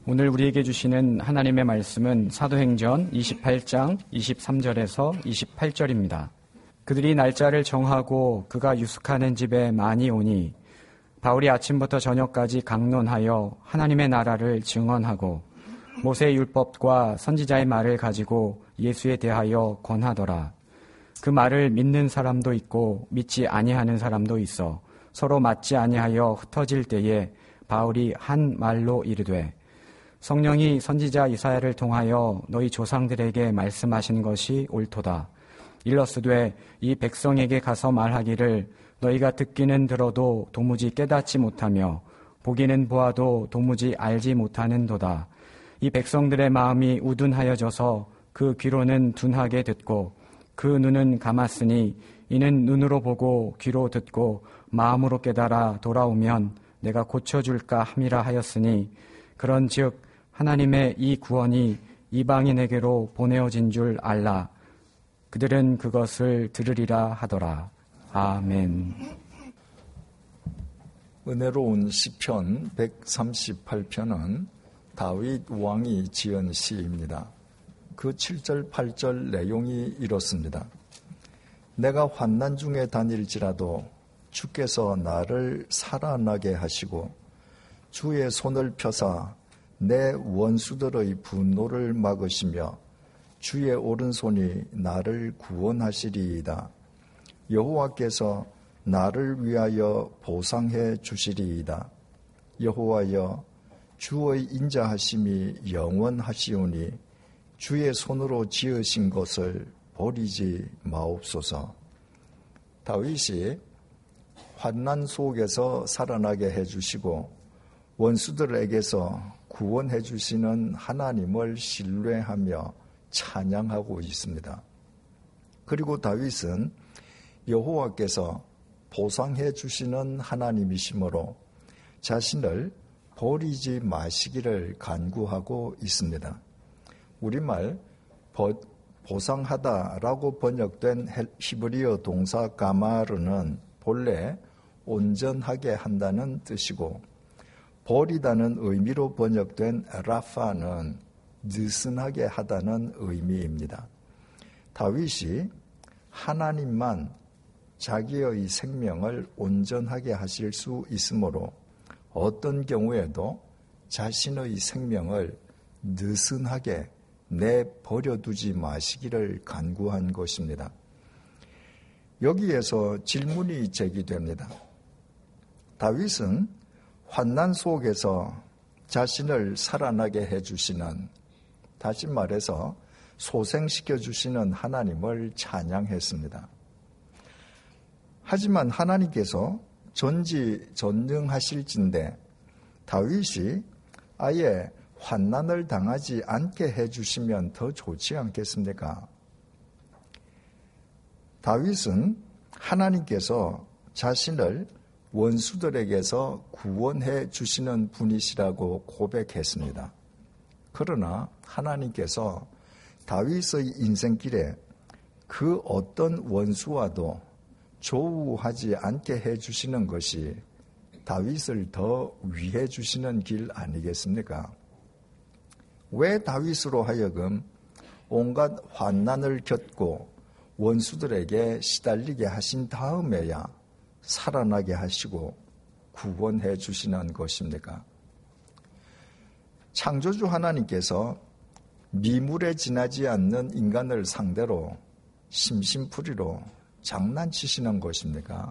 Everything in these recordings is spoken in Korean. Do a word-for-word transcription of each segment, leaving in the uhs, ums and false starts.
오늘 우리에게 주시는 하나님의 말씀은 사도행전 이십팔 장 이십삼 절에서 이십팔 절입니다. 그들이 날짜를 정하고 그가 유숙하는 집에 많이 오니 바울이 아침부터 저녁까지 강론하여 하나님의 나라를 증언하고 모세의 율법과 선지자의 말을 가지고 예수에 대하여 권하더라. 그 말을 믿는 사람도 있고 믿지 아니하는 사람도 있어 서로 맞지 아니하여 흩어질 때에 바울이 한 말로 이르되 성령이 선지자 이사야를 통하여 너희 조상들에게 말씀하신 것이 옳도다. 일러스되 이 백성에게 가서 말하기를 너희가 듣기는 들어도 도무지 깨닫지 못하며 보기는 보아도 도무지 알지 못하는도다. 이 백성들의 마음이 우둔하여져서 그 귀로는 둔하게 듣고 그 눈은 감았으니 이는 눈으로 보고 귀로 듣고 마음으로 깨달아 돌아오면 내가 고쳐줄까 함이라 하였으니 그런즉 하나님의 이 구원이 이방인에게로 보내어진 줄 알라. 그들은 그것을 들으리라 하더라. 아멘. 은혜로운 시편 백삼십팔 편은 다윗 왕이 지은 시입니다. 그 칠 절 팔 절 내용이 이렇습니다. 내가 환난 중에 다닐지라도 주께서 나를 살아나게 하시고 주의 손을 펴사 내 원수들의 분노를 막으시며 주의 오른손이 나를 구원하시리이다. 여호와께서 나를 위하여 보상해 주시리이다. 여호와여 주의 인자하심이 영원하시오니 주의 손으로 지으신 것을 버리지 마옵소서. 다윗이 환난 속에서 살아나게 해주시고 원수들에게서 구원해 주시는 하나님을 신뢰하며 찬양하고 있습니다. 그리고 다윗은 여호와께서 보상해 주시는 하나님이시므로 자신을 버리지 마시기를 간구하고 있습니다. 우리말 보상하다라고 번역된 히브리어 동사 가마르는 본래 온전하게 한다는 뜻이고 버리다는 의미로 번역된 라파는 느슨하게 하다는 의미입니다. 다윗이 하나님만 자기의 생명을 온전하게 하실 수 있으므로 어떤 경우에도 자신의 생명을 느슨하게 내버려두지 마시기를 간구한 것입니다. 여기에서 질문이 제기됩니다. 다윗은 환난 속에서 자신을 살아나게 해주시는, 다시 말해서 소생시켜주시는 하나님을 찬양했습니다. 하지만 하나님께서 전지전능하실진데 다윗이 아예 환난을 당하지 않게 해주시면 더 좋지 않겠습니까? 다윗은 하나님께서 자신을 원수들에게서 구원해 주시는 분이시라고 고백했습니다. 그러나 하나님께서 다윗의 인생길에 그 어떤 원수와도 조우하지 않게 해주시는 것이 다윗을 더 위해 주시는 길 아니겠습니까? 왜 다윗으로 하여금 온갖 환난을 겪고 원수들에게 시달리게 하신 다음에야 살아나게 하시고 구원해 주시는 것입니까? 창조주 하나님께서 미물에 지나지 않는 인간을 상대로 심심풀이로 장난치시는 것입니까?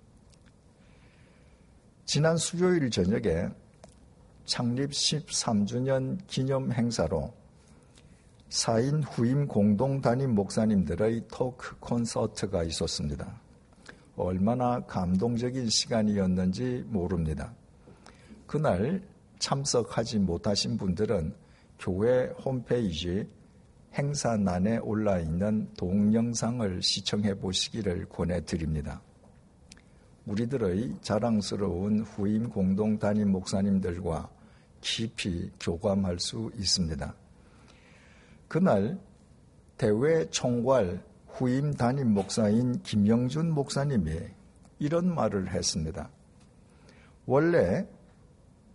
지난 수요일 저녁에 창립 십삼 주년 기념 행사로 사인 후임 공동 담임 목사님들의 토크 콘서트가 있었습니다. 얼마나 감동적인 시간이었는지 모릅니다. 그날 참석하지 못하신 분들은 교회 홈페이지 행사란에 올라있는 동영상을 시청해 보시기를 권해드립니다. 우리들의 자랑스러운 후임 공동 담임 목사님들과 깊이 교감할 수 있습니다. 그날 대외 총괄 후임 담임 목사인 김영준 목사님이 이런 말을 했습니다. 원래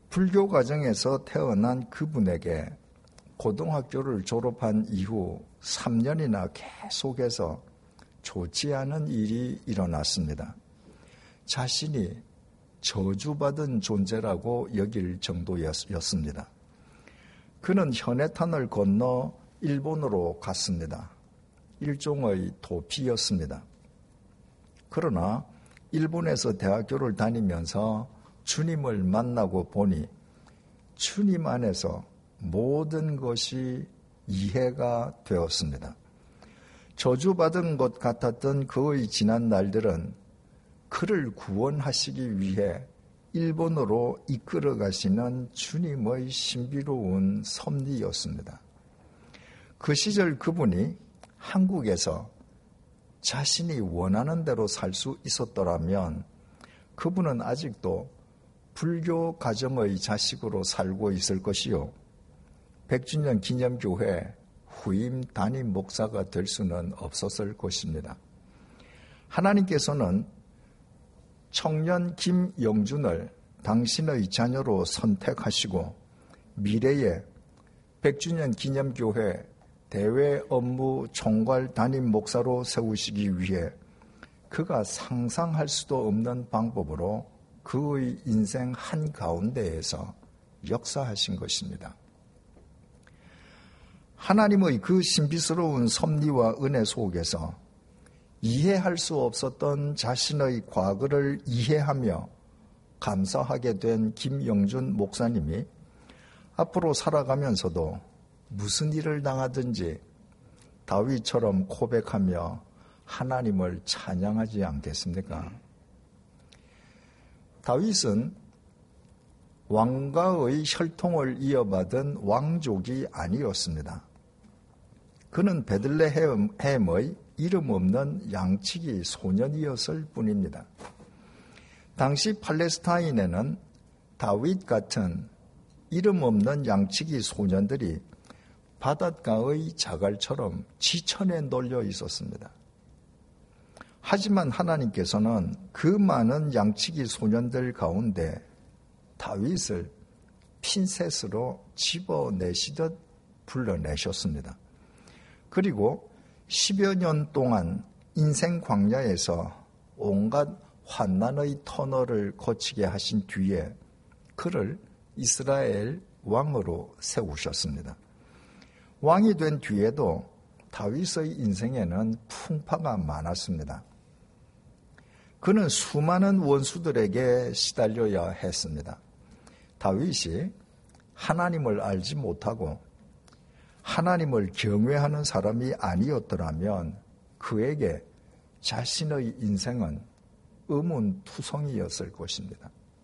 불교 가정에서 태어난 그분에게 고등학교를 졸업한 이후 삼 년이나 계속해서 좋지 않은 일이 일어났습니다. 자신이 저주받은 존재라고 여길 정도였습니다. 그는 현해탄을 건너 일본으로 갔습니다. 일종의 도피였습니다. 그러나 일본에서 대학교를 다니면서 주님을 만나고 보니 주님 안에서 모든 것이 이해가 되었습니다. 저주받은 것 같았던 그의 지난 날들은 그를 구원하시기 위해 일본으로 이끌어 가시는 주님의 신비로운 섭리였습니다. 그 시절 그분이 한국에서 자신이 원하는 대로 살 수 있었더라면 그분은 아직도 불교 가정의 자식으로 살고 있을 것이요. 백 주년 기념교회 후임 담임 목사가 될 수는 없었을 것입니다. 하나님께서는 청년 김영준을 당신의 자녀로 선택하시고 미래에 백 주년 기념교회 대외 업무 총괄 담임 목사로 세우시기 위해 그가 상상할 수도 없는 방법으로 그의 인생 한가운데에서 역사하신 것입니다. 하나님의 그 신비스러운 섭리와 은혜 속에서 이해할 수 없었던 자신의 과거를 이해하며 감사하게 된 김영준 목사님이 앞으로 살아가면서도 무슨 일을 당하든지 다윗처럼 고백하며 하나님을 찬양하지 않겠습니까? 다윗은 왕가의 혈통을 이어받은 왕족이 아니었습니다. 그는 베들레헴의 이름 없는 양치기 소년이었을 뿐입니다. 당시 팔레스타인에는 다윗 같은 이름 없는 양치기 소년들이 바닷가의 자갈처럼 지천에 놀려 있었습니다. 하지만 하나님께서는 그 많은 양치기 소년들 가운데 다윗을 핀셋으로 집어내시듯 불러내셨습니다. 그리고 십여 년 동안 인생 광야에서 온갖 환난의 터널을 거치게 하신 뒤에 그를 이스라엘 왕으로 세우셨습니다. 왕이 된 뒤에도 다윗의 인생에는 풍파가 많았습니다. 그는 수많은 원수들에게 시달려야 했습니다. 다윗이 하나님을 알지 못하고 하나님을 경외하는 사람이 아니었더라면 그에게 자신의 인생은 의문투성이었을 것입니다.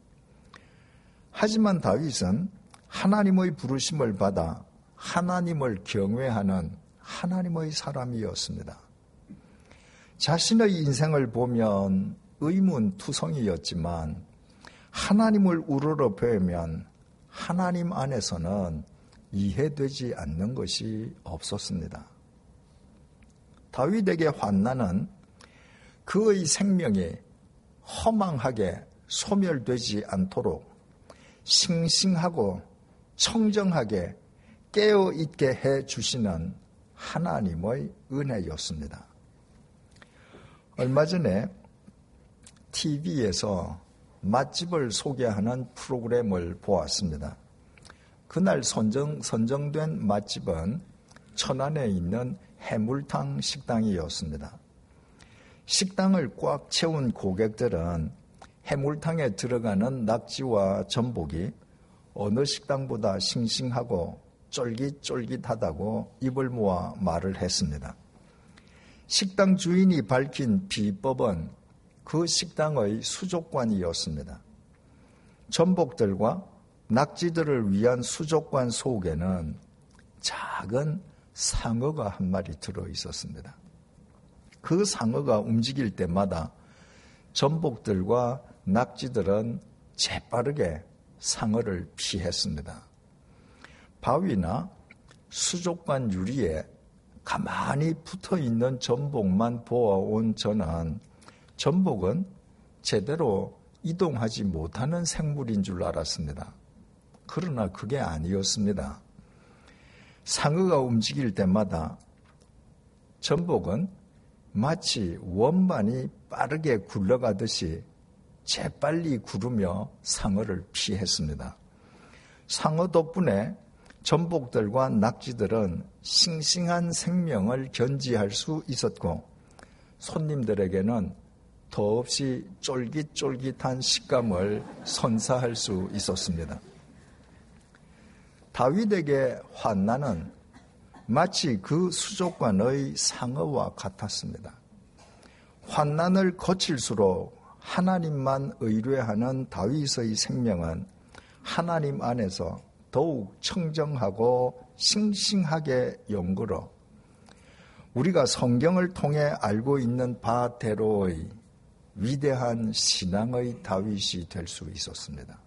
하지만 다윗은 하나님의 부르심을 받아 하나님을 경외하는 하나님의 사람이었습니다. 자신의 인생을 보면 의문투성이였지만 하나님을 우러러 보면 하나님 안에서는 이해되지 않는 것이 없었습니다. 다윗에게 환난은 그의 생명이 허망하게 소멸되지 않도록 싱싱하고 청정하게 깨어있게 해주시는 하나님의 은혜였습니다. 얼마 전에 티비에서 맛집을 소개하는 프로그램을 보았습니다. 그날 선정, 선정된 맛집은 천안에 있는 해물탕 식당이었습니다. 식당을 꽉 채운 고객들은 해물탕에 들어가는 낙지와 전복이 어느 식당보다 싱싱하고 쫄깃쫄깃하다고 입을 모아 말을 했습니다. 식당 주인이 밝힌 비법은 그 식당의 수족관이었습니다. 전복들과 낙지들을 위한 수족관 속에는 작은 상어가 한 마리 들어 있었습니다. 그 상어가 움직일 때마다 전복들과 낙지들은 재빠르게 상어를 피했습니다. 바위나 수족관 유리에 가만히 붙어있는 전복만 보아온 저는 전복은 제대로 이동하지 못하는 생물인 줄 알았습니다. 그러나 그게 아니었습니다. 상어가 움직일 때마다 전복은 마치 원반이 빠르게 굴러가듯이 재빨리 구르며 상어를 피했습니다. 상어 덕분에 전복들과 낙지들은 싱싱한 생명을 견지할 수 있었고 손님들에게는 더없이 쫄깃쫄깃한 식감을 선사할 수 있었습니다. 다윗에게 환난은 마치 그 수족관의 상어와 같았습니다. 환난을 거칠수록 하나님만 의뢰하는 다윗의 생명은 하나님 안에서 더욱 청정하고 싱싱하게 연구로 우리가 성경을 통해 알고 있는 바대로의 위대한 신앙의 다윗이 될 수 있었습니다.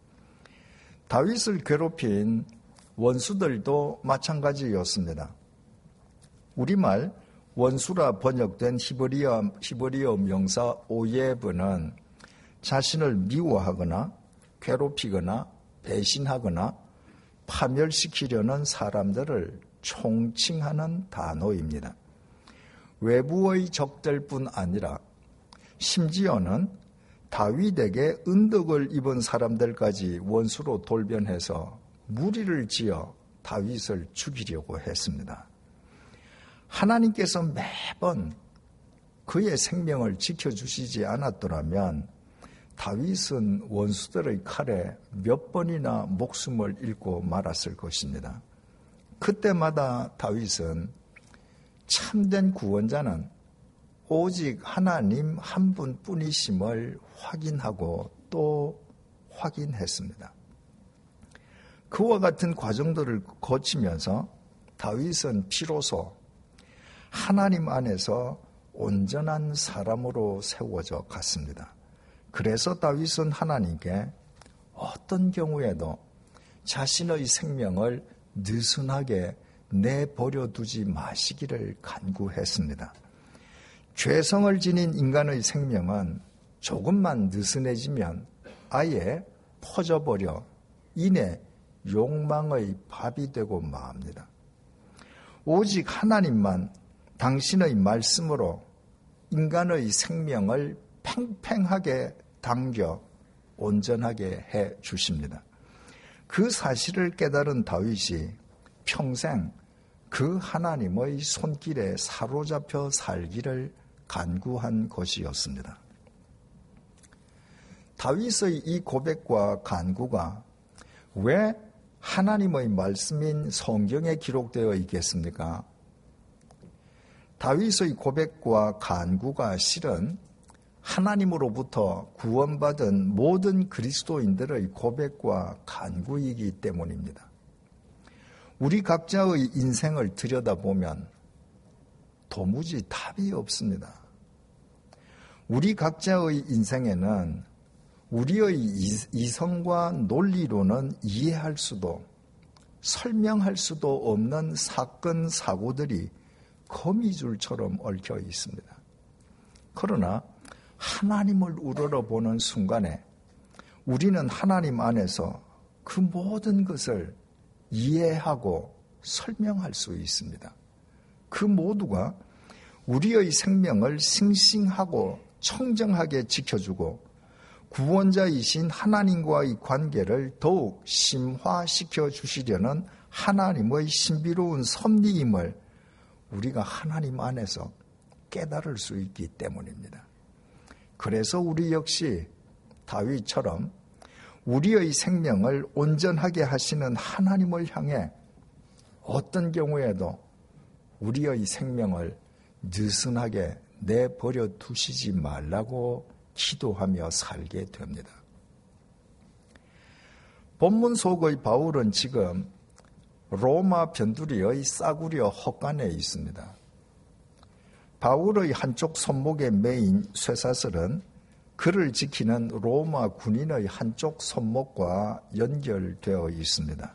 다윗을 괴롭힌 원수들도 마찬가지였습니다. 우리말 원수라 번역된 히브리어, 히브리어 명사 오예브는 자신을 미워하거나 괴롭히거나 배신하거나 파멸시키려는 사람들을 총칭하는 단어입니다. 외부의 적들 뿐 아니라 심지어는 다윗에게 은덕을 입은 사람들까지 원수로 돌변해서 무리를 지어 다윗을 죽이려고 했습니다. 하나님께서 매번 그의 생명을 지켜주시지 않았더라면 다윗은 원수들의 칼에 몇 번이나 목숨을 잃고 말았을 것입니다. 그때마다 다윗은 참된 구원자는 오직 하나님 한 분뿐이심을 확인하고 또 확인했습니다. 그와 같은 과정들을 거치면서 다윗은 비로소 하나님 안에서 온전한 사람으로 세워져 갔습니다. 그래서 다윗은 하나님께 어떤 경우에도 자신의 생명을 느슨하게 내버려 두지 마시기를 간구했습니다. 죄성을 지닌 인간의 생명은 조금만 느슨해지면 아예 퍼져버려 이내 욕망의 밥이 되고 맙니다. 오직 하나님만 당신의 말씀으로 인간의 생명을 팽팽하게 당겨 온전하게 해 주십니다. 그 사실을 깨달은 다윗이 평생 그 하나님의 손길에 사로잡혀 살기를 간구한 것이었습니다. 다윗의 이 고백과 간구가 왜 하나님의 말씀인 성경에 기록되어 있겠습니까? 다윗의 고백과 간구가 실은 하나님으로부터 구원받은 모든 그리스도인들의 고백과 간구이기 때문입니다. 우리 각자의 인생을 들여다보면 도무지 답이 없습니다. 우리 각자의 인생에는 우리의 이성과 논리로는 이해할 수도 설명할 수도 없는 사건, 사고들이 거미줄처럼 얽혀 있습니다. 그러나 하나님을 우러러보는 순간에 우리는 하나님 안에서 그 모든 것을 이해하고 설명할 수 있습니다. 그 모두가 우리의 생명을 싱싱하고 청정하게 지켜주고 구원자이신 하나님과의 관계를 더욱 심화시켜 주시려는 하나님의 신비로운 섭리임을 우리가 하나님 안에서 깨달을 수 있기 때문입니다. 그래서 우리 역시 다윗처럼 우리의 생명을 온전하게 하시는 하나님을 향해 어떤 경우에도 우리의 생명을 느슨하게 내버려 두시지 말라고 기도하며 살게 됩니다. 본문 속의 바울은 지금 로마 변두리의 싸구려 헛간에 있습니다. 바울의 한쪽 손목에 매인 쇠사슬은 그를 지키는 로마 군인의 한쪽 손목과 연결되어 있습니다.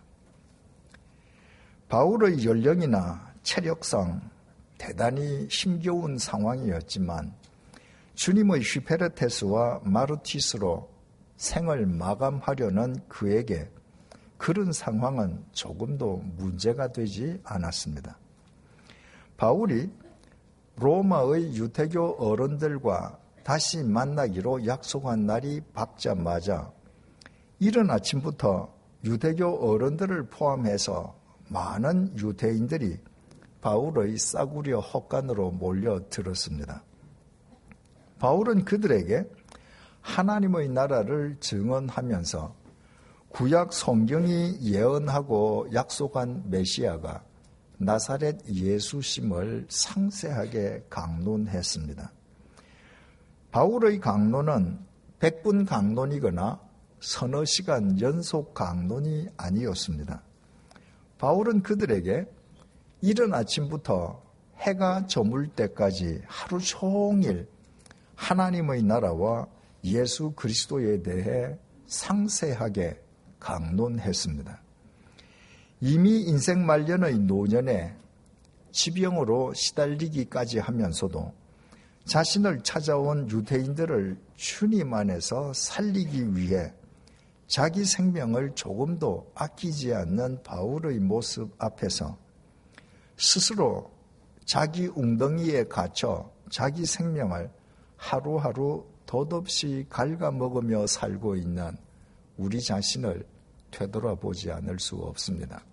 바울의 연령이나 체력상 대단히 힘겨운 상황이었지만 주님의 휘페르테스와 마르티스로 생을 마감하려는 그에게 그런 상황은 조금도 문제가 되지 않았습니다. 바울이 로마의 유대교 어른들과 다시 만나기로 약속한 날이 밝자마자 이른 아침부터 유대교 어른들을 포함해서 많은 유대인들이 바울의 싸구려 헛간으로 몰려들었습니다. 바울은 그들에게 하나님의 나라를 증언하면서 구약 성경이 예언하고 약속한 메시아가 나사렛 예수심을 상세하게 강론했습니다. 바울의 강론은 백 분 강론이거나 서너 시간 연속 강론이 아니었습니다. 바울은 그들에게 이른 아침부터 해가 저물 때까지 하루 종일 하나님의 나라와 예수 그리스도에 대해 상세하게 강론했습니다. 이미 인생 말년의 노년에 지병으로 시달리기까지 하면서도 자신을 찾아온 유대인들을 주님 안에서 살리기 위해 자기 생명을 조금도 아끼지 않는 바울의 모습 앞에서 스스로 자기 웅덩이에 갇혀 자기 생명을 하루하루 덧없이 갉아먹으며 살고 있는 우리 자신을 되돌아보지 않을 수 없습니다.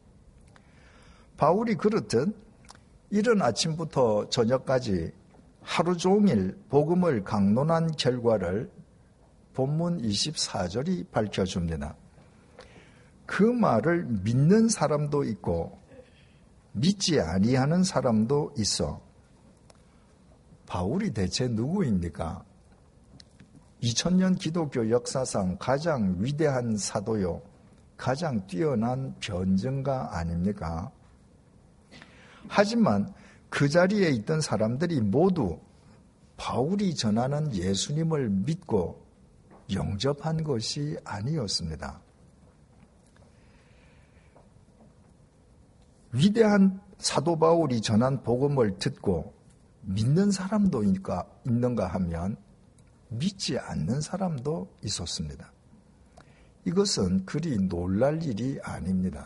바울이 그렇듯 이른 아침부터 저녁까지 하루 종일 복음을 강론한 결과를 본문 이십사 절이 밝혀줍니다. 그 말을 믿는 사람도 있고 믿지 아니하는 사람도 있어. 바울이 대체 누구입니까? 이천 년 기독교 역사상 가장 위대한 사도요, 가장 뛰어난 변증가 아닙니까? 하지만 그 자리에 있던 사람들이 모두 바울이 전하는 예수님을 믿고 영접한 것이 아니었습니다. 위대한 사도 바울이 전한 복음을 듣고 믿는 사람도 있는가 하면 믿지 않는 사람도 있었습니다. 이것은 그리 놀랄 일이 아닙니다.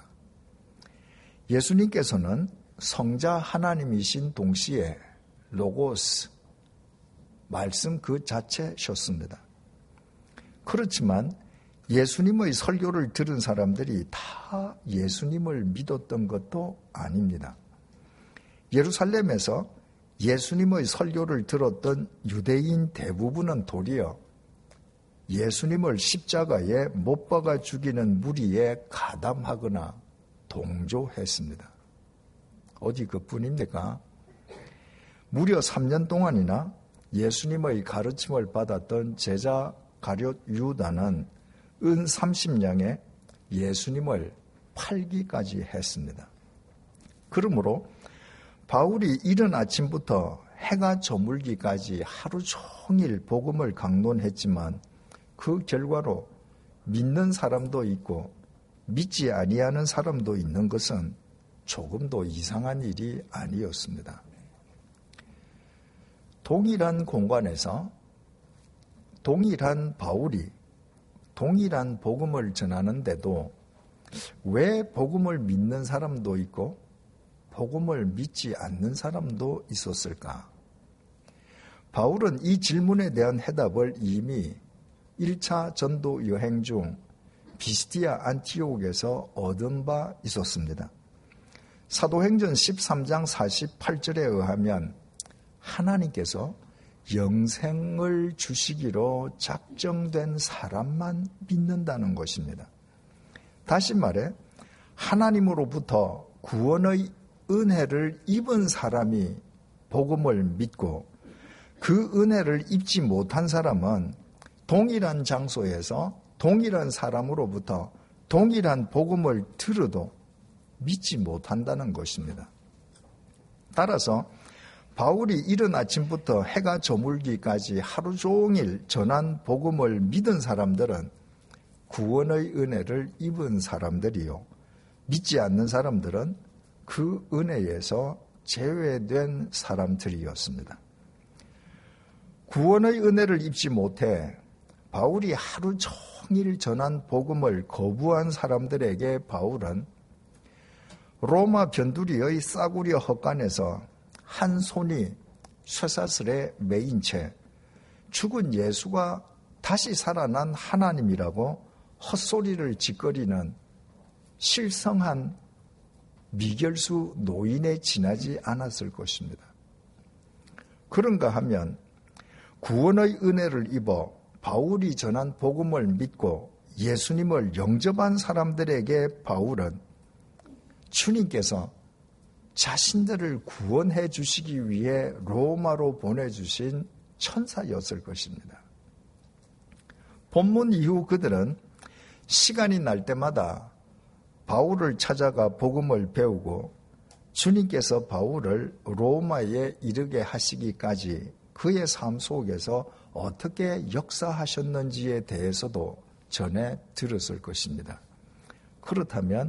예수님께서는 성자 하나님이신 동시에 로고스, 말씀 그 자체셨습니다. 그렇지만 예수님의 설교를 들은 사람들이 다 예수님을 믿었던 것도 아닙니다. 예루살렘에서 예수님의 설교를 들었던 유대인 대부분은 도리어 예수님을 십자가에 못 박아 죽이는 무리에 가담하거나 동조했습니다. 어디 그뿐입니까? 무려 삼 년 동안이나 예수님의 가르침을 받았던 제자 가룟 유다는 은 삼십 냥에 예수님을 팔기까지 했습니다. 그러므로 바울이 이른 아침부터 해가 저물기까지 하루 종일 복음을 강론했지만 그 결과로 믿는 사람도 있고 믿지 아니하는 사람도 있는 것은 조금도 이상한 일이 아니었습니다. 동일한 공간에서 동일한 바울이 동일한 복음을 전하는데도 왜 복음을 믿는 사람도 있고 복음을 믿지 않는 사람도 있었을까? 바울은 이 질문에 대한 해답을 이미 일 차 전도 여행 중 비스티아 안티옥에서 얻은 바 있었습니다. 사도행전 십삼 장 사십팔 절에 의하면 하나님께서 영생을 주시기로 작정된 사람만 믿는다는 것입니다. 다시 말해 하나님으로부터 구원의 은혜를 입은 사람이 복음을 믿고 그 은혜를 입지 못한 사람은 동일한 장소에서 동일한 사람으로부터 동일한 복음을 들어도 믿지 못한다는 것입니다. 따라서 바울이 이른 아침부터 해가 저물기까지 하루 종일 전한 복음을 믿은 사람들은 구원의 은혜를 입은 사람들이요, 믿지 않는 사람들은 그 은혜에서 제외된 사람들이었습니다. 구원의 은혜를 입지 못해 바울이 하루 종일 전한 복음을 거부한 사람들에게 바울은 로마 변두리의 싸구려 헛간에서 한 손이 쇠사슬에 매인 채 죽은 예수가 다시 살아난 하나님이라고 헛소리를 짓거리는 실성한 미결수 노인에 지나지 않았을 것입니다. 그런가 하면 구원의 은혜를 입어 바울이 전한 복음을 믿고 예수님을 영접한 사람들에게 바울은 주님께서 자신들을 구원해 주시기 위해 로마로 보내주신 천사였을 것입니다. 본문 이후 그들은 시간이 날 때마다 바울을 찾아가 복음을 배우고 주님께서 바울을 로마에 이르게 하시기까지 그의 삶 속에서 어떻게 역사하셨는지에 대해서도 전해 들었을 것입니다. 그렇다면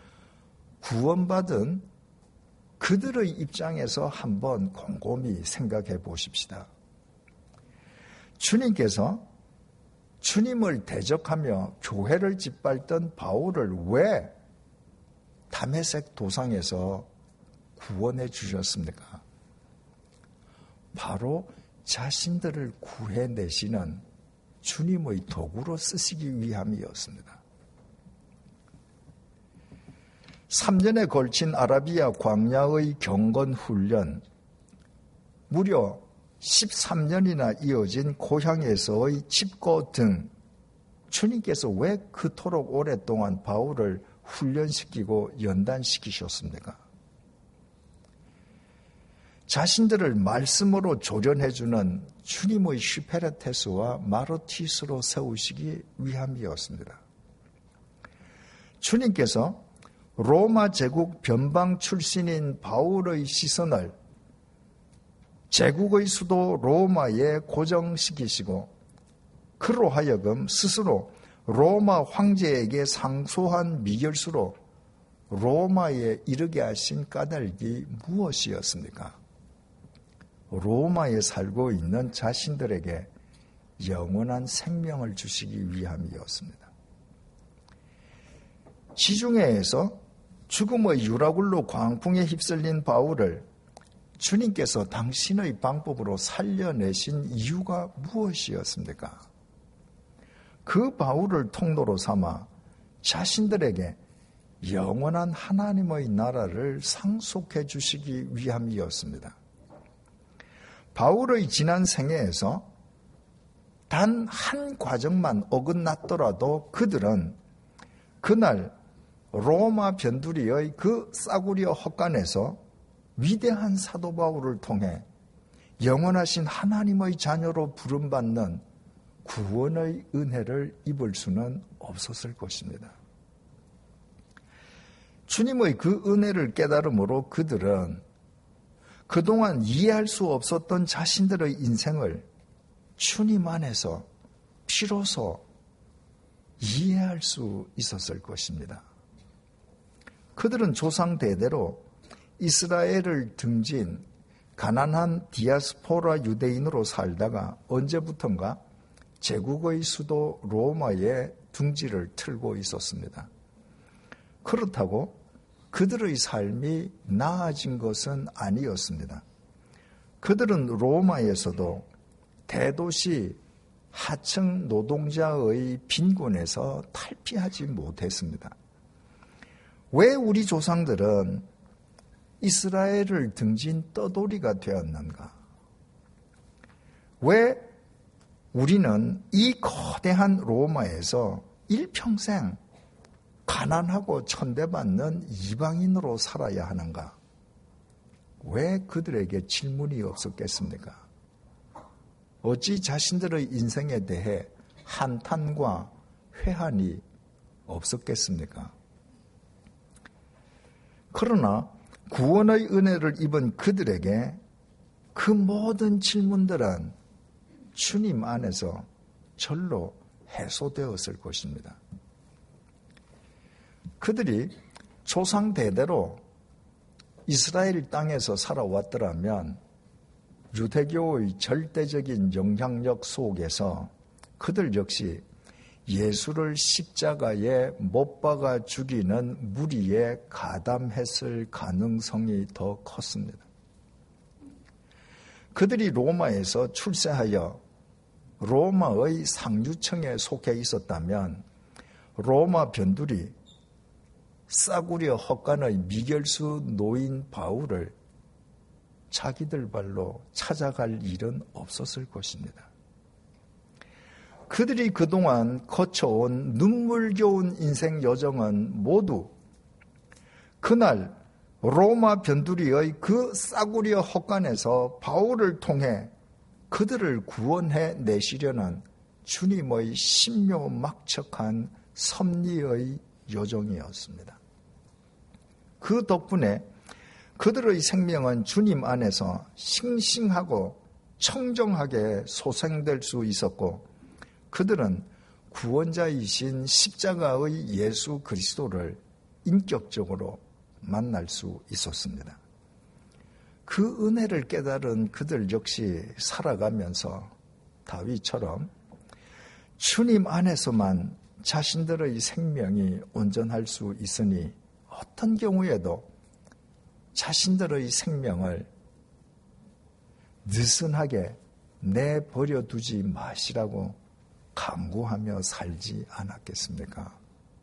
구원받은 그들의 입장에서 한번 곰곰이 생각해 보십시다. 주님께서 주님을 대적하며 교회를 짓밟던 바울을 왜 다메섹 도상에서 구원해 주셨습니까? 바로 자신들을 구해내시는 주님의 도구로 쓰시기 위함이었습니다. 삼 년에 걸친 아라비아 광야의 경건 훈련, 무려 십삼 년이나 이어진 고향에서의 칩고 등 주님께서 왜 그토록 오랫동안 바울을 훈련시키고 연단시키셨습니까? 자신들을 말씀으로 조련해주는 주님의 슈페르테스와 마르티스로 세우시기 위함이었습니다. 주님께서 로마 제국 변방 출신인 바울의 시선을 제국의 수도 로마에 고정시키시고 그로 하여금 스스로 로마 황제에게 상소한 미결수로 로마에 이르게 하신 까닭이 무엇이었습니까? 로마에 살고 있는 자신들에게 영원한 생명을 주시기 위함이었습니다. 지중해에서 죽음의 유라굴로 광풍에 휩쓸린 바울을 주님께서 당신의 방법으로 살려내신 이유가 무엇이었습니까? 그 바울을 통로로 삼아 자신들에게 영원한 하나님의 나라를 상속해 주시기 위함이었습니다. 바울의 지난 생애에서 단 한 과정만 어긋났더라도 그들은 그날 로마 변두리의 그 싸구려 헛간에서 위대한 사도 바울을 통해 영원하신 하나님의 자녀로 부름받는 구원의 은혜를 입을 수는 없었을 것입니다. 주님의 그 은혜를 깨달음으로 그들은 그동안 이해할 수 없었던 자신들의 인생을 주님 안에서 비로소 이해할 수 있었을 것입니다. 그들은 조상 대대로 이스라엘을 등진 가난한 디아스포라 유대인으로 살다가 언제부턴가 제국의 수도 로마에 둥지를 틀고 있었습니다. 그렇다고 그들의 삶이 나아진 것은 아니었습니다. 그들은 로마에서도 대도시 하층 노동자의 빈곤에서 탈피하지 못했습니다. 왜 우리 조상들은 이스라엘을 등진 떠돌이가 되었는가? 왜 우리는 이 거대한 로마에서 일평생 가난하고 천대받는 이방인으로 살아야 하는가? 왜 그들에게 질문이 없었겠습니까? 어찌 자신들의 인생에 대해 한탄과 회한이 없었겠습니까? 그러나 구원의 은혜를 입은 그들에게 그 모든 질문들은 주님 안에서 절로 해소되었을 것입니다. 그들이 조상 대대로 이스라엘 땅에서 살아왔더라면 유대교의 절대적인 영향력 속에서 그들 역시 예수를 십자가에 못 박아 죽이는 무리에 가담했을 가능성이 더 컸습니다. 그들이 로마에서 출세하여 로마의 상류층에 속해 있었다면 로마 변두리 싸구려 헛간의 미결수 노인 바울을 자기들 발로 찾아갈 일은 없었을 것입니다. 그들이 그동안 거쳐온 눈물겨운 인생 여정은 모두 그날 로마 변두리의 그 싸구려 헛간에서 바울을 통해 그들을 구원해 내시려는 주님의 신묘막측한 섭리의 여정이었습니다. 그 덕분에 그들의 생명은 주님 안에서 싱싱하고 청정하게 소생될 수 있었고 그들은 구원자이신 십자가의 예수 그리스도를 인격적으로 만날 수 있었습니다. 그 은혜를 깨달은 그들 역시 살아가면서 다윗처럼 주님 안에서만 자신들의 생명이 온전할 수 있으니 어떤 경우에도 자신들의 생명을 느슨하게 내버려 두지 마시라고 강구하며 살지 않았겠습니까?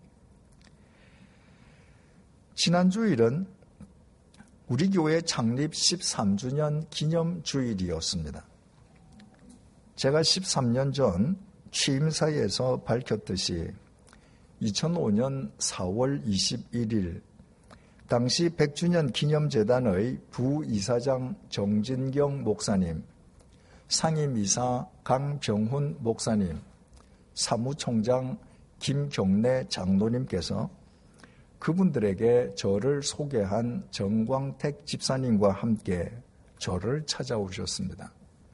지난 주일은 우리 교회 창립 십삼 주년 기념 주일이었습니다. 제가 십삼 년 전 취임사에서 밝혔듯이 이천오 년 사월 이십일일 당시 백 주년 기념재단의 부이사장 정진경 목사님, 상임이사 강병훈 목사님, 사무총장 김경래 장로님께서 그분들에게 저를 소개한 정광택 집사님과 함께 저를 찾아오셨습니다.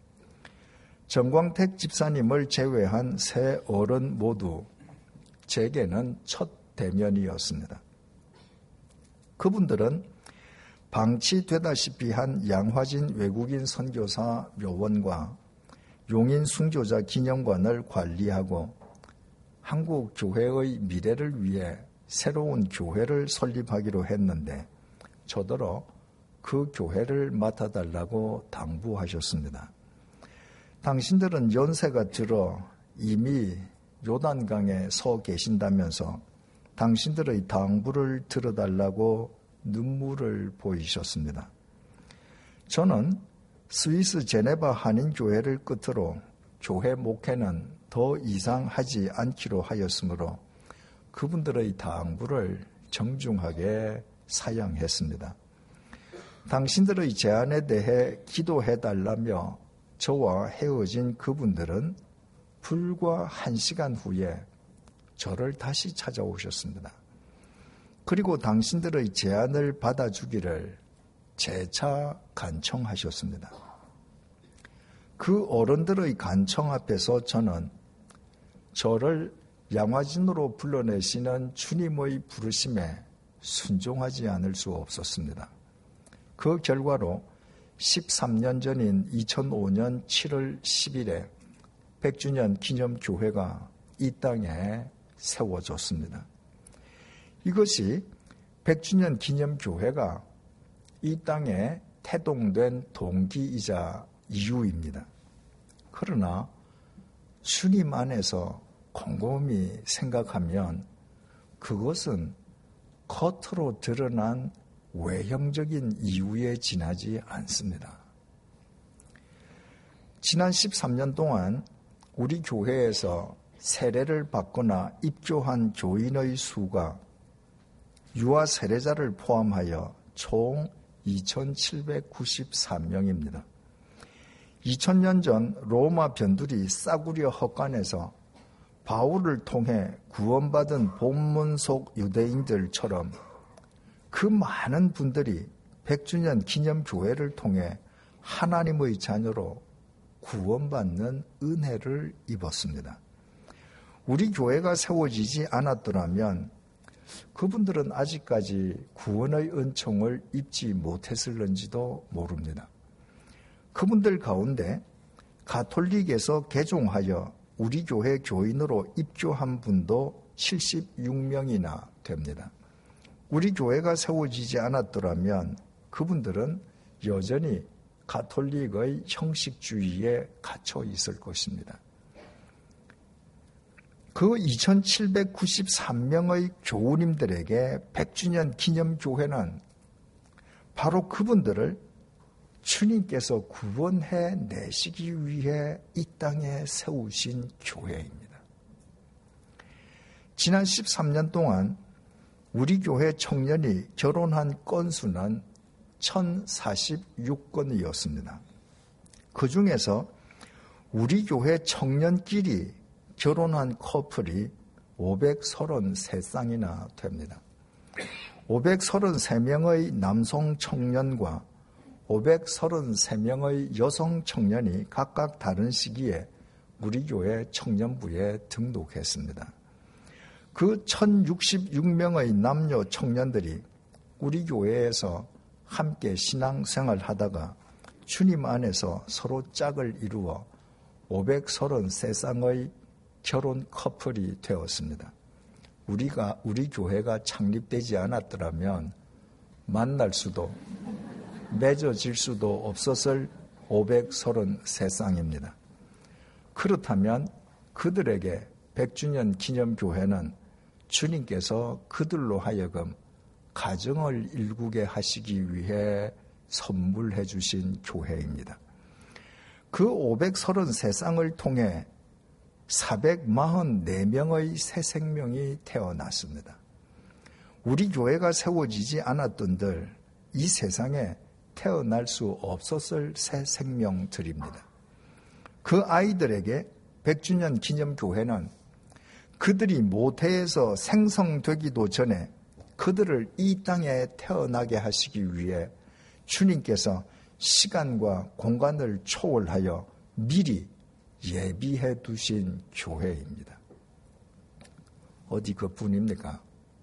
정광택 집사님을 제외한 세 어른 모두 제게는 첫 대면이었습니다. 그분들은 방치되다시피 한 양화진 외국인 선교사 묘원과 용인 순교자 기념관을 관리하고 한국 교회의 미래를 위해 새로운 교회를 설립하기로 했는데 저더러 그 교회를 맡아달라고 당부하셨습니다. 당신들은 연세가 들어 이미 요단강에 서 계신다면서 당신들의 당부를 들어달라고 눈물을 보이셨습니다. 저는 스위스 제네바 한인교회를 끝으로 교회 목회는 더 이상 하지 않기로 하였으므로 그분들의 당부를 정중하게 사양했습니다. 당신들의 제안에 대해 기도해달라며 저와 헤어진 그분들은 불과 한 시간 후에 저를 다시 찾아오셨습니다. 그리고 당신들의 제안을 받아주기를 재차 간청하셨습니다. 그 어른들의 간청 앞에서 저는 저를 양화진으로 불러내시는 주님의 부르심에 순종하지 않을 수 없었습니다. 그 결과로 십삼 년 전인 이천오 년 칠월 십일에 백 주년 기념교회가 이 땅에 세워졌습니다. 이것이 백 주년 기념교회가 이 땅에 태동된 동기이자 이유입니다. 그러나 주님 안에서 곰곰이 생각하면 그것은 겉으로 드러난 외형적인 이유에 지나지 않습니다. 지난 십삼 년 동안 우리 교회에서 세례를 받거나 입교한 교인의 수가 유아 세례자를 포함하여 총 이천칠백구십삼 명입니다. 이천 년 전 로마 변두리 싸구려 헛간에서 바울을 통해 구원받은 본문 속 유대인들처럼 그 많은 분들이 백 주년 기념교회를 통해 하나님의 자녀로 구원받는 은혜를 입었습니다. 우리 교회가 세워지지 않았더라면 그분들은 아직까지 구원의 은총을 입지 못했을는지도 모릅니다. 그분들 가운데 가톨릭에서 개종하여 우리 교회 교인으로 입교한 분도 칠십육 명이나 됩니다. 우리 교회가 세워지지 않았더라면 그분들은 여전히 가톨릭의 형식주의에 갇혀 있을 것입니다. 그 이천칠백구십삼 명의 교우님들에게 백 주년 기념교회는 바로 그분들을 주님께서 구원해 내시기 위해 이 땅에 세우신 교회입니다. 지난 십삼 년 동안 우리 교회 청년이 결혼한 건수는 천사십육 건이었습니다. 그 중에서 우리 교회 청년끼리 결혼한 커플이 오백삼십삼 쌍이나 됩니다. 오백삼십삼 명의 남성 청년과 오백삼십삼 명의 여성 청년이 각각 다른 시기에 우리 교회 청년부에 등록했습니다. 그 천육십육 명의 남녀 청년들이 우리 교회에서 함께 신앙생활 하다가 주님 안에서 서로 짝을 이루어 오백삼십삼 쌍의 결혼 커플이 되었습니다. 우리가, 우리 교회가 창립되지 않았더라면 만날 수도 맺어질 수도 없었을 오백삼십삼 쌍입니다. 그렇다면 그들에게 백 주년 기념교회는 주님께서 그들로 하여금 가정을 일구게 하시기 위해 선물해 주신 교회입니다. 그 오백삼십삼 쌍을 통해 사백사십사 명의 새 생명이 태어났습니다. 우리 교회가 세워지지 않았던들 이 세상에 태어날 수 없었을 새 생명들입니다. 그 아이들에게 백 주년 기념교회는 그들이 모태에서 생성되기도 전에 그들을 이 땅에 태어나게 하시기 위해 주님께서 시간과 공간을 초월하여 미리 예비해 두신 교회입니다. 어디 그뿐입니까?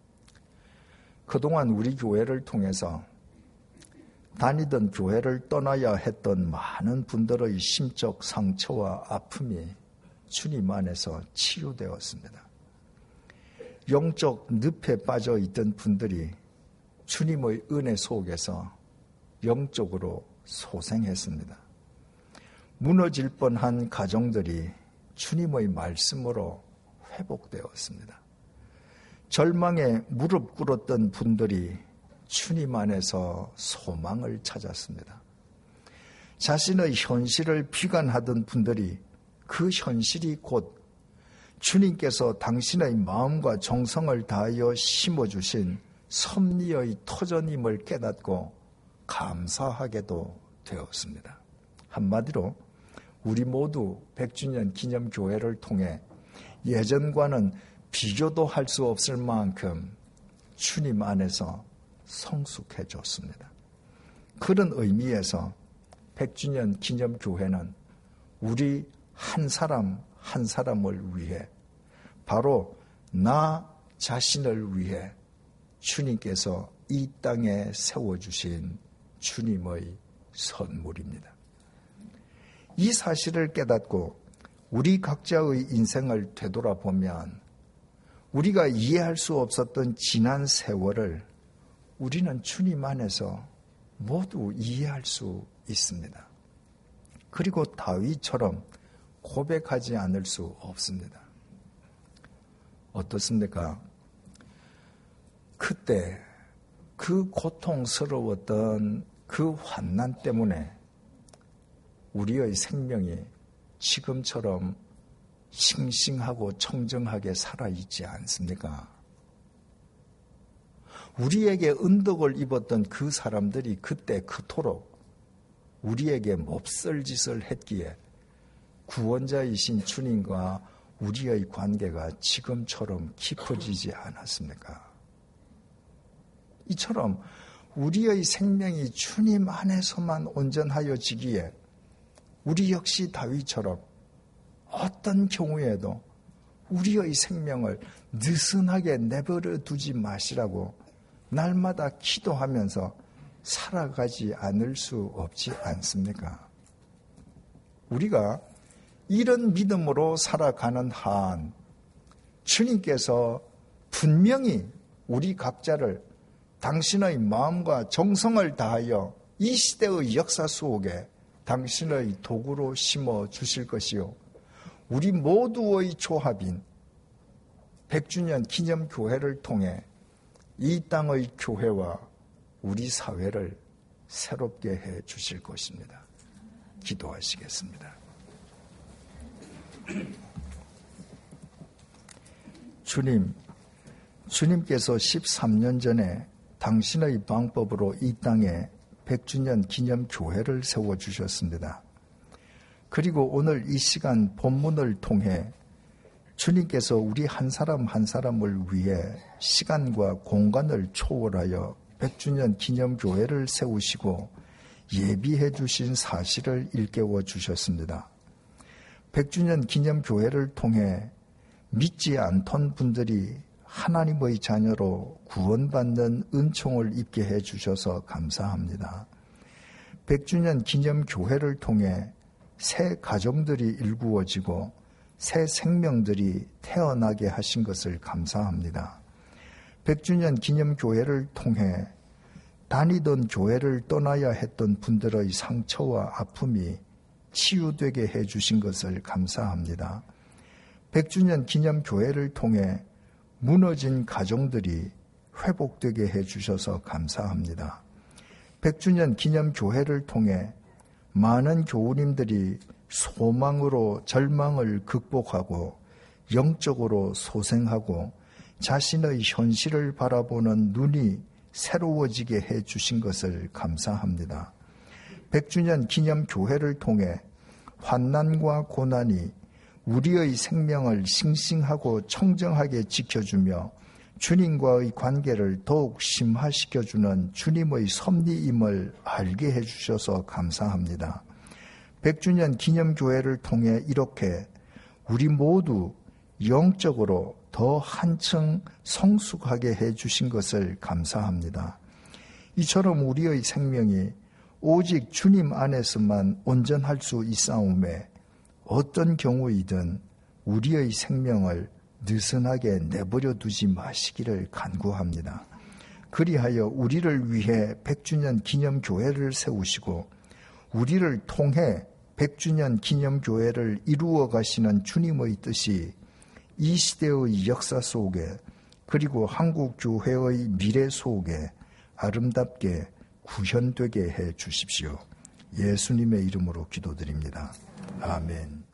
그동안 우리 교회를 통해서 다니던 교회를 떠나야 했던 많은 분들의 심적 상처와 아픔이 주님 안에서 치유되었습니다. 영적 늪에 빠져 있던 분들이 주님의 은혜 속에서 영적으로 소생했습니다. 무너질 뻔한 가정들이 주님의 말씀으로 회복되었습니다. 절망에 무릎 꿇었던 분들이 주님 안에서 소망을 찾았습니다. 자신의 현실을 비관하던 분들이 그 현실이 곧 주님께서 당신의 마음과 정성을 다하여 심어주신 섭리의 터전임을 깨닫고 감사하게도 되었습니다. 한마디로 우리 모두 백 주년 기념교회를 통해 예전과는 비교도 할 수 없을 만큼 주님 안에서 성숙해졌습니다. 그런 의미에서 백 주년 기념교회는 우리 한 사람 한 사람을 위해 바로 나 자신을 위해 주님께서 이 땅에 세워주신 주님의 선물입니다. 이 사실을 깨닫고 우리 각자의 인생을 되돌아보면 우리가 이해할 수 없었던 지난 세월을 우리는 주님 안에서 모두 이해할 수 있습니다. 그리고 다윗처럼 고백하지 않을 수 없습니다. 어떻습니까? 그때 그 고통스러웠던 그 환난 때문에 우리의 생명이 지금처럼 싱싱하고 청정하게 살아있지 않습니까? 우리에게 은덕을 입었던 그 사람들이 그때 그토록 우리에게 몹쓸 짓을 했기에 구원자이신 주님과 우리의 관계가 지금처럼 깊어지지 않았습니까? 이처럼 우리의 생명이 주님 안에서만 온전하여지기에 우리 역시 다윗처럼 어떤 경우에도 우리의 생명을 느슨하게 내버려 두지 마시라고 날마다 기도하면서 살아가지 않을 수 없지 않습니까? 우리가 이런 믿음으로 살아가는 한 주님께서 분명히 우리 각자를 당신의 마음과 정성을 다하여 이 시대의 역사 속에 당신의 도구로 심어 주실 것이요, 우리 모두의 조합인 백 주년 기념교회를 통해 이 땅의 교회와 우리 사회를 새롭게 해 주실 것입니다. 기도하시겠습니다. 주님, 주님께서 십삼 년 전에 당신의 방법으로 이 땅에 백 주년 기념교회를 세워주셨습니다. 그리고 오늘 이 시간 본문을 통해 주님께서 우리 한 사람 한 사람을 위해 시간과 공간을 초월하여 백 주년 기념교회를 세우시고 예비해 주신 사실을 일깨워 주셨습니다. 백 주년 기념교회를 통해 믿지 않던 분들이 하나님의 자녀로 구원받는 은총을 입게 해 주셔서 감사합니다. 백 주년 기념교회를 통해 새 가정들이 일구어지고 새 생명들이 태어나게 하신 것을 감사합니다. 백 주년 기념교회를 통해 다니던 교회를 떠나야 했던 분들의 상처와 아픔이 치유되게 해 주신 것을 감사합니다. 백 주년 기념교회를 통해 무너진 가정들이 회복되게 해 주셔서 감사합니다. 백 주년 기념교회를 통해 많은 교우님들이 소망으로 절망을 극복하고 영적으로 소생하고 자신의 현실을 바라보는 눈이 새로워지게 해 주신 것을 감사합니다. 백 주년 기념교회를 통해 환난과 고난이 우리의 생명을 싱싱하고 청정하게 지켜주며 주님과의 관계를 더욱 심화시켜주는 주님의 섭리임을 알게 해주셔서 감사합니다. 백 주년 기념교회를 통해 이렇게 우리 모두 영적으로 더 한층 성숙하게 해주신 것을 감사합니다. 이처럼 우리의 생명이 오직 주님 안에서만 온전할 수 있사오매 어떤 경우이든 우리의 생명을 느슨하게 내버려 두지 마시기를 간구합니다. 그리하여 우리를 위해 백 주년 기념교회를 세우시고 우리를 통해 백 주년 기념교회를 이루어 가시는 주님의 뜻이 이 시대의 역사 속에 그리고 한국교회의 미래 속에 아름답게 구현되게 해 주십시오. 예수님의 이름으로 기도드립니다. 아멘.